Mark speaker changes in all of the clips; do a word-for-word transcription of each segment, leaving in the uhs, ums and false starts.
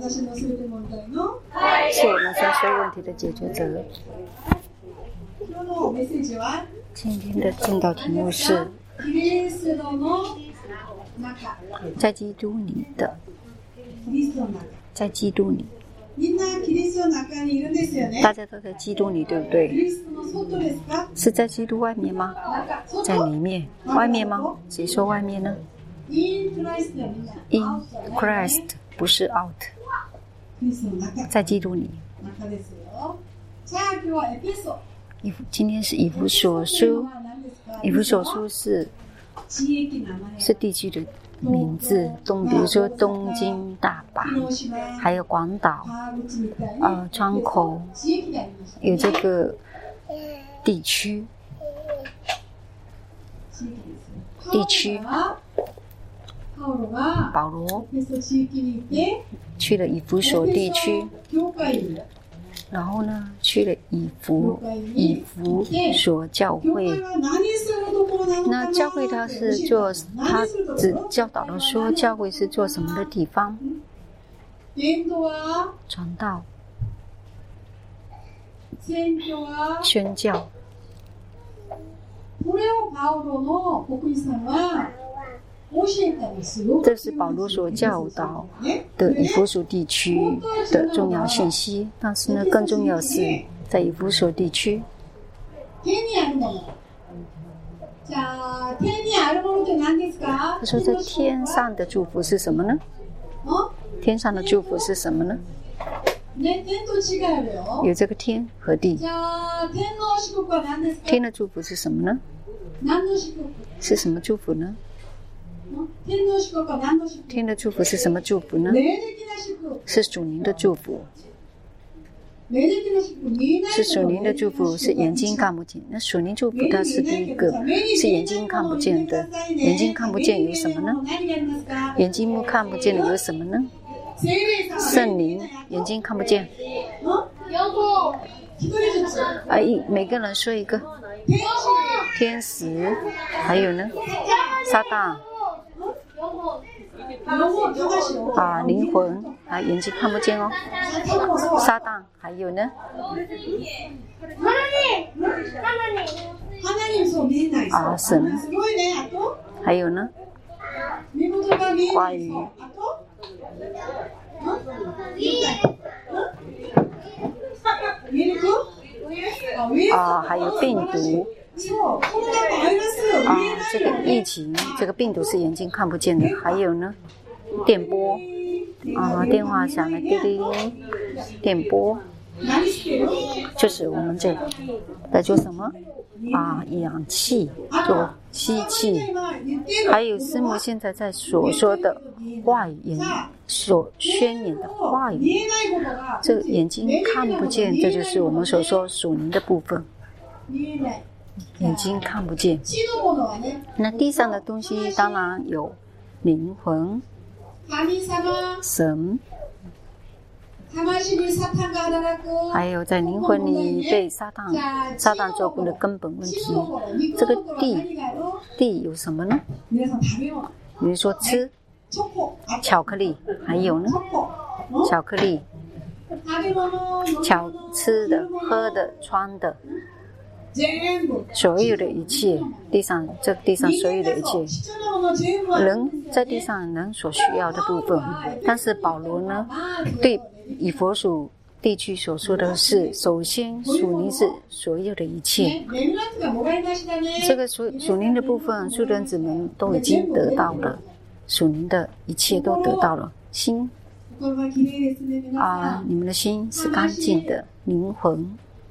Speaker 1: 是我们所有问题的解决者。今天的正道题目是在基督里的，在基督里。大家都在基督里，对不对？是在基督外面吗？在里面？外面吗？谁说外面呢？ In Christ 不是 out， 在基督里。今天是以弗所书，以弗所书是是地区的名字，东比如说东京、大阪，还有广岛、呃川口，有这个地区，地区。保罗去了以弗所地区，然后呢，去了以弗以弗所教会。那教会他是做，他只教导了说，教会是做什么的地方？传道、宣教。这是保罗所教导的以弗所地区的重要信息，但是呢，更重要是在以弗所地区。他说，在天上的祝福是什么呢？天上的祝福是什么呢？有这个天和地。天的祝福是什么呢？是什么祝福呢？天的祝福是什么祝福呢？是属灵的祝福。是属灵的祝福，是眼睛看不见。那属灵祝福它是第一个，是眼睛看不见的。眼睛看不见有什么呢？眼睛目看不见的有什么呢？圣灵。眼睛看不见。哎，每个人说一个。天使，还有呢？撒旦。啊，灵魂啊，眼睛看不见哦。撒旦，还有呢？啊，神，还有呢？话语。啊，还有病毒。啊，这个疫情，这个病毒是眼睛看不见的。还有呢，电波，啊，电话响了，叮叮，电波，就是我们这在做什么？啊，氧气，做吸气。还有师母现在在所说的话语，所宣言的话语，这个眼睛看不见，这就是我们所说属灵的部分。眼睛看不见。那地上的东西当然有灵魂、神，还有在灵魂里被撒旦撒旦做工的根本问题。这个地地有什么呢？比如说吃巧克力，还有呢巧克力，巧吃的、喝的、穿的。所有的一切，地上这地上所有的一切，人在地上人所需要的部分。但是保罗呢，对以弗所地区所说的是，首先属灵是所有的一切。这个属属灵的部分，属人子们都已经得到了，属灵的一切都得到了。心啊，你们的心是干净的，灵魂。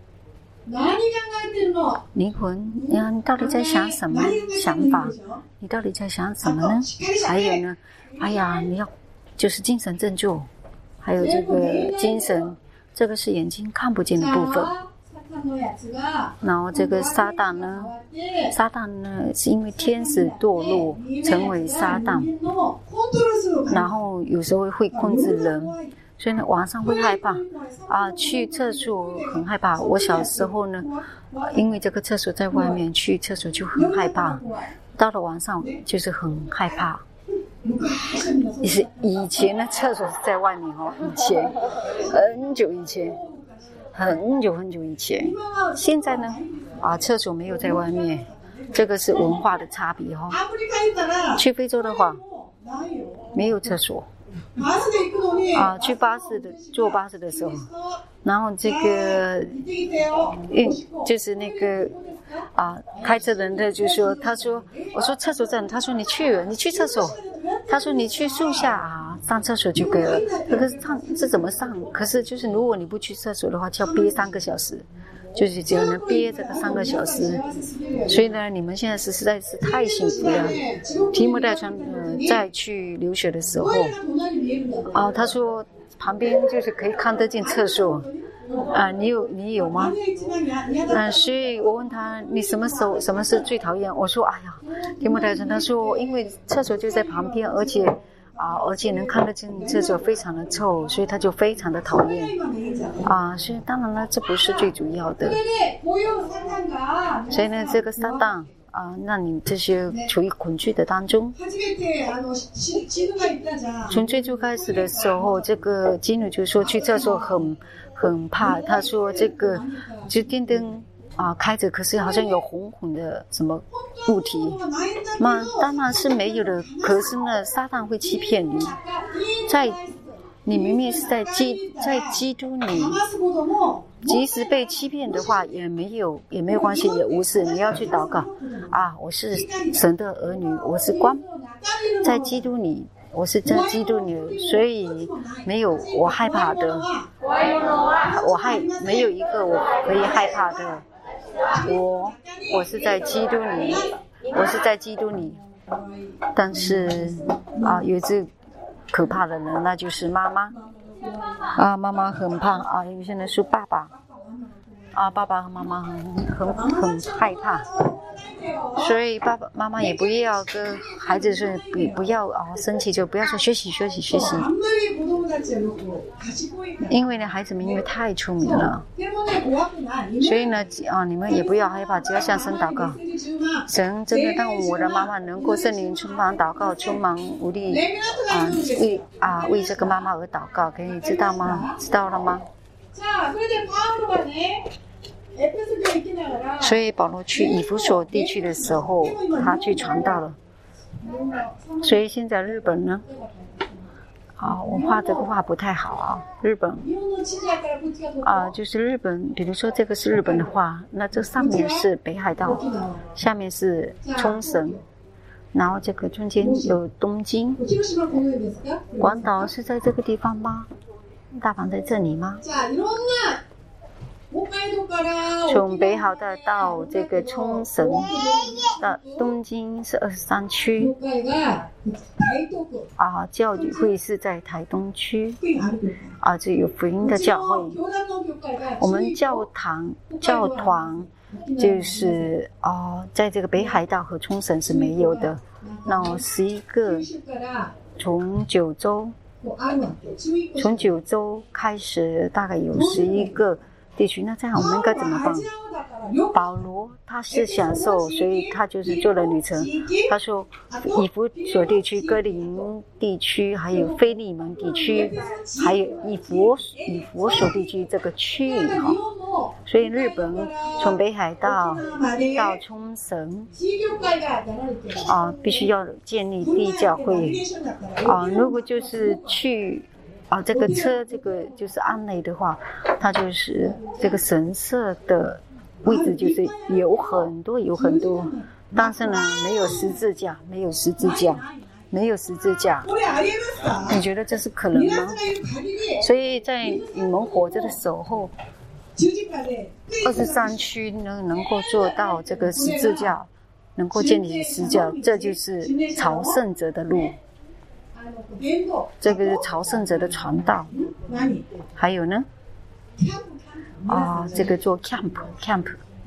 Speaker 1: 灵魂，你看你到底在想什么想法？你到底在想什么呢？还有呢？哎呀，你要就是精神振作，还有这个精神，这个是眼睛看不见的部分。然后这个撒旦呢，撒旦呢是因为天使堕落成为撒旦，然后有时候会控制人。所以呢，晚上会害怕啊，去厕所很害怕。我小时候呢，因为这个厕所在外面，去厕所就很害怕。到了晚上就是很害怕。 是以前的厕所是在外面哦，以前很久以前，很久很久以前。现在呢，啊，厕所没有在外面，这个是文化的差别哦。去非洲的话，没有厕所。啊，去巴士的坐巴士的时候，然后这个运就是那个啊开车人的就说，他说我说厕所在哪？他说你去你去厕所，他说你去树下啊上厕所就可以了。可是上是怎么上？可是就是如果你不去厕所的话，就要憋三个小时。就是只能憋这个三个小时，所以呢，你们现在是实在是太幸福了。提摩太传呃再去留学的时候，啊，他说旁边就是可以看得见厕所，啊，你有你有吗？嗯，所以我问他你什么时候什么是最讨厌？我说哎呀，提摩太传他说因为厕所就在旁边，而且。啊，而且能看得见厕所非常的臭，所以他就非常的讨厌。啊，所以当然了，这不是最主要的。所以呢，这个撒旦啊，让你这些处于恐惧的当中。从最初开始的时候，这个基努就说去厕所很很怕，他说这个就电灯。啊，开着，可是好像有红红的什么物体，那当然是没有的。可是呢，撒旦会欺骗你，在你明明是在基在基督里，即使被欺骗的话，也没有也没有关系，也无事。你要去祷告啊！我是神的儿女，我是光，在基督里，我是在基督里，所以没有我害怕的，我害没有一个我可以害怕的。我我是在基督里，我是在基督里，但是啊，有一只可怕的人，那就是妈妈啊，妈妈很怕啊，有些人说爸爸啊，爸爸和妈妈很很很害怕，所以爸爸妈妈也不要跟孩子说不不要啊生气，就不要说学习学习学习，因为呢孩子们因为太聪明了，所以呢啊你们也不要害怕，只要向神祷告，神真的让我的妈妈能够圣灵充满祷告，充满无力啊为啊为这个妈妈而祷告，可以知道吗？知道了吗？所以保罗去以弗所地区的时候，他去传道了。所以现在日本呢，啊，我画这个画不太好啊。日本啊，就是日本，比如说这个是日本的画，那这上面是北海道，下面是冲绳，然后这个中间有东京。广岛是在这个地方吗？大阪在这里吗？从北海道到这个冲绳到东京是二十三区，啊，教育会是在台东区，啊，这有福音的教会。我们教堂教团就是啊，在这个北海道和冲绳是没有的。那十一个从九州，从九州开始，大概有十一个。地区，那这样我们应该怎么办？保罗他是享受，所以他就是做了旅程。他说，以弗所地区、哥林地区，还有腓利门地区，还有以弗以弗所地区这个区域哈。所以日本从北海道到冲绳啊，必须要建立地教会啊。如果就是去。啊，这个车，这个就是安内的话，它就是这个神社的位置，就是有很多有很多，但是呢，没有十字架，没有十字架，没有十字架。你觉得这是可能吗？所以在你们活着的时候，二十三区呢能够做到这个十字架，能够建立十字架，这就是朝圣者的路。这个是朝圣者的传道，还有呢，啊，这个做 camp camp。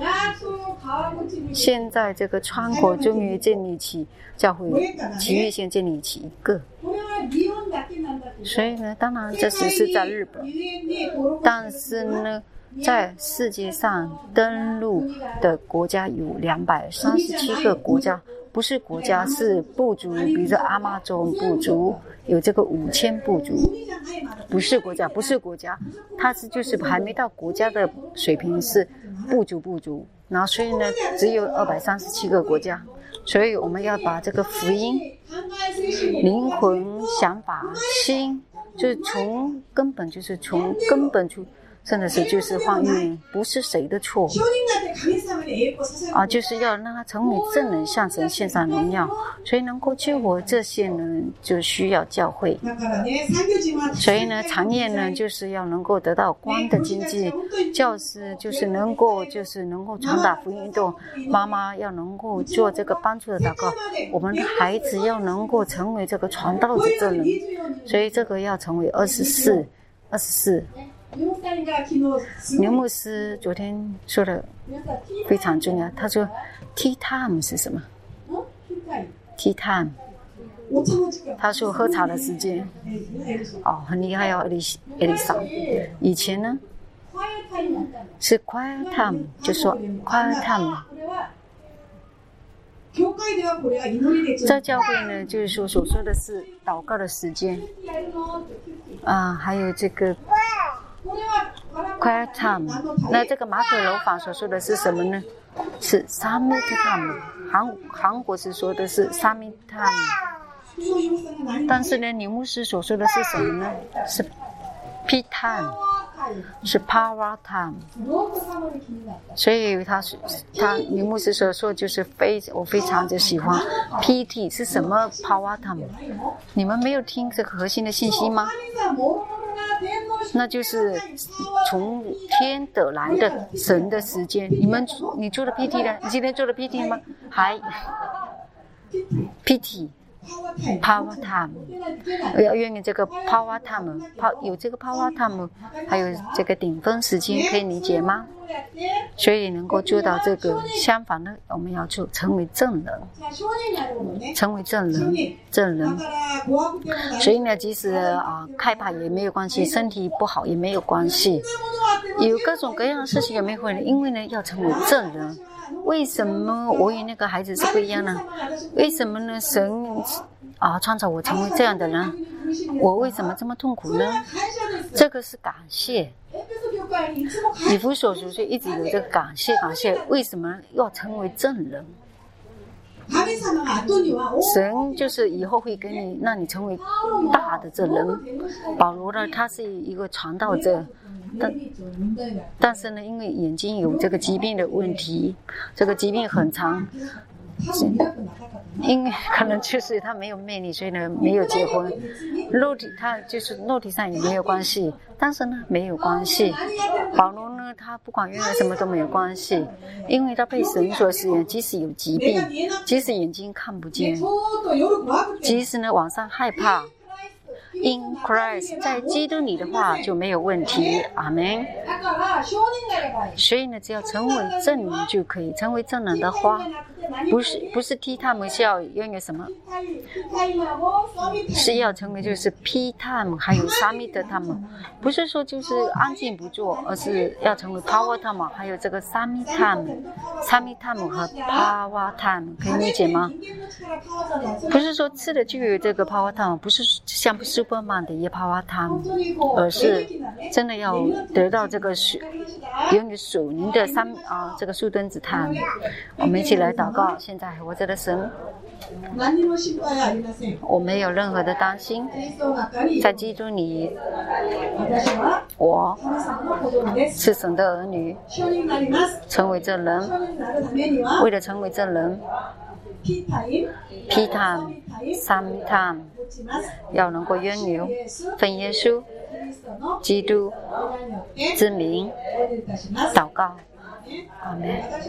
Speaker 1: 现在这个川国终于建立起教会，崎玉县建立起一个，所以呢，当然这只是在日本，但是呢，在世界上登陆的国家有两百三十七个国家。 不是国家，是部族，比如说阿妈宗部族有这个五千部族，不是国家，不是国家，它是就是还没到国家的水平，是部族部族，然后所以呢只有二百三十七个国家，所以我们要把这个福音、灵魂、想法、心，就是从根本，就是从根本出。真的是就是换运，不是谁的错啊，就是要让他成为正人，向神献上荣耀。所以能够救活这些呢，就需要教会。所以呢，产业呢，就是要能够得到光的经济。教师就是能够，就是能够传达福音运动。妈妈要能够做这个帮助的祷告。我们的孩子要能够成为这个传道的正人。所以这个要成为二十四，二十四。牛牧师昨天说的非常重要，他说 tea time 是什么 tea time 他说喝茶的时间哦，很厉害哦，艾丽艾丽莎。以前呢是 quiet time， 就说 quiet time。在教会呢，就是说所说的是祷告的时间啊，还有这个quiet time。那这个马可楼房所说的是什么呢？是 summit time。韩韩国是说的是 summit time， 但是呢，牛牧师所说的是什么呢？是 peak time， 是 power time。所以他是他牛牧师所说就是非我非常的喜欢 P T 是什么 power time？ 你们没有听这个核心的信息吗？那就是从天得来的神的时间。你们你做的 P T 呢？你今天做的 P T 吗？还 P T power time， 要愿意这个 power time， 有这个 power time， 还有这个顶峰时间，可以理解吗？所以能够做到这个。相反呢，我们要做成为正人，成为正人，正人。所以呢，即使啊害怕也没有关系，身体不好也没有关系，有各种各样的事情也没有关系，因为呢要成为正人。为什么我与那个孩子是不一样呢？为什么呢？神啊创造我成为这样的人，我为什么这么痛苦呢？这个是感谢。以弗所书就一直有这个感谢，感谢。为什么要成为正人？神就是以后会给你，让你成为大的正人。保罗呢，他是一个传道者。但但是呢，因为眼睛有这个疾病的问题，这个疾病很长，因为可能就是他没有魅力，所以呢没有结婚。肉体他就是肉体上也没有关系，但是呢没有关系。保罗呢，他不管原来什么都没有关系，因为他被神所使用，即使有疾病，即使眼睛看不见，即使呢晚上害怕。In Christ， 在基督里的话就没有问题，阿们。所以呢，只要成为正人就可以。成为正人的话，不是不是替他们是要拥有什么，是要成为就是 P time 还有 summit time， 不是说就是安静不做，而是要成为 power time， 还有这个 summit time、summit time 和 power time， 可以理解吗？不是说吃了就有这个 power time， 不是像Superman 的一 power time， 而是真的要得到这个属拥有属灵的三啊这个树墩子 time。我们一起来祷告。现在活着的神，我没有任何的担心，在基督里，我是神的儿女，成为这人，为了成为这人。P time, some time， 要能够拥有奉耶稣基督之名祷告，阿们。